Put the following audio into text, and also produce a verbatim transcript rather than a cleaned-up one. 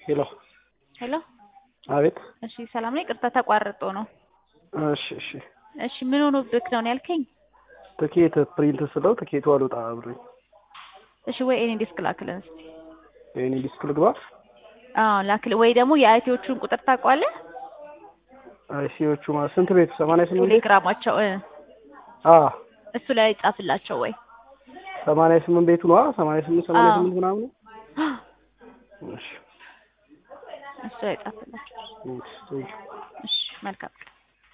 ሄሎ ሄሎ አቤት። እሺ ሰላም ነኝ። ቅርታ ተቋርጦ ነው። እሺ እሺ እሺ ምን ሆኖብክ ነው ያልከኝ? ትኬት ፕሪንት ስለው ትኬቱ አልወጣ ብሎኝ። እሺ ወይ እኔ ዲስክ ላክልን እስቲ። የኔ ዲስክ ልግባ? አዎ ላክል። ወይ ደግሞ የአይቲዎቹን ቁጥር ታውቀዋለህ? አይሲዎቹ ማለት ስንት ቤት? ሰማንያ ስምንት ቤት? ቴሌግራማቸው እ አዎ እሱ ላይ ጻፍላቸው ወይ ሰማንያ ስምንት ቤቱ ነው። ሰማንያ ስምንት ሰማንያ ስምንት ምናምን። እሺ እሱ ላይ ጻፍላቸው። እሺ እሺ መልካም